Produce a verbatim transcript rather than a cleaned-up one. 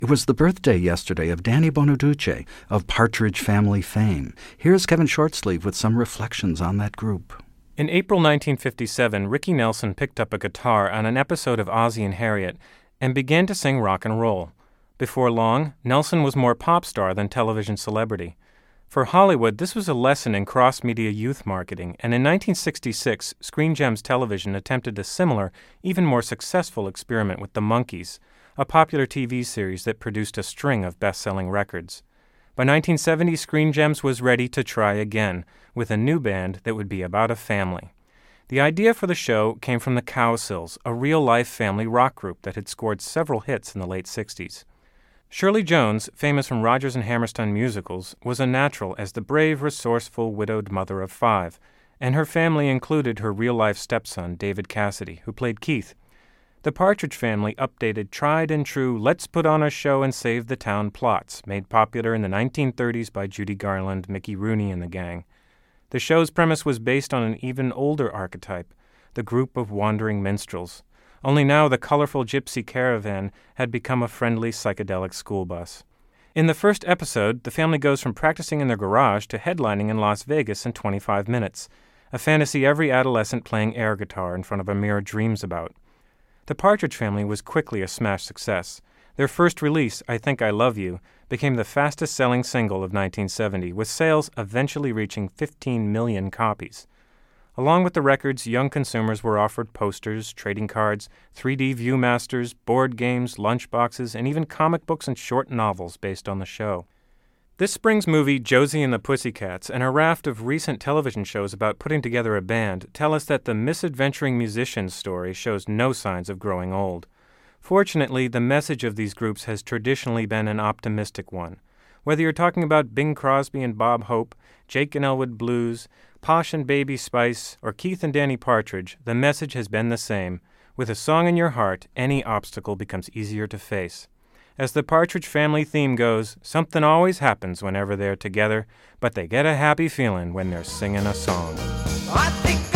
It was the birthday yesterday of Danny Bonaduce of Partridge Family fame. Here's Kevin Shortsleeve with some reflections on that group. In April nineteen fifty-seven, Ricky Nelson picked up a guitar on an episode of Ozzie and Harriet and began to sing rock and roll. Before long, Nelson was more pop star than television celebrity. For Hollywood, this was a lesson in cross-media youth marketing, and in nineteen sixty-six, Screen Gems Television attempted a similar, even more successful experiment with The Monkees, a popular T V series that produced a string of best-selling records. By nineteen seventy, Screen Gems was ready to try again, with a new band that would be about a family. The idea for the show came from the Cowsills, a real-life family rock group that had scored several hits in the late sixties. Shirley Jones, famous from Rodgers and Hammerstein musicals, was a natural as the brave, resourceful, widowed mother of five, and her family included her real-life stepson, David Cassidy, who played Keith. The Partridge Family updated tried-and-true let's put on a show and save the town plots, made popular in the nineteen thirties by Judy Garland, Mickey Rooney, and the gang. The show's premise was based on an even older archetype, the group of wandering minstrels. Only now the colorful gypsy caravan had become a friendly psychedelic school bus. In the first episode, the family goes from practicing in their garage to headlining in Las Vegas in twenty-five minutes, a fantasy every adolescent playing air guitar in front of a mirror dreams about. The Partridge Family was quickly a smash success. Their first release, I Think I Love You, became the fastest-selling single of nineteen seventy, with sales eventually reaching fifteen million copies. Along with the records, young consumers were offered posters, trading cards, three D Viewmasters, board games, lunchboxes, and even comic books and short novels based on the show. This spring's movie, Josie and the Pussycats, and a raft of recent television shows about putting together a band tell us that the misadventuring musician's story shows no signs of growing old. Fortunately, the message of these groups has traditionally been an optimistic one. Whether you're talking about Bing Crosby and Bob Hope, Jake and Elwood Blues, Posh and Baby Spice, or Keith and Danny Partridge, the message has been the same. With a song in your heart, any obstacle becomes easier to face. As the Partridge Family theme goes, something always happens whenever they're together, but they get a happy feeling when they're singing a song. I think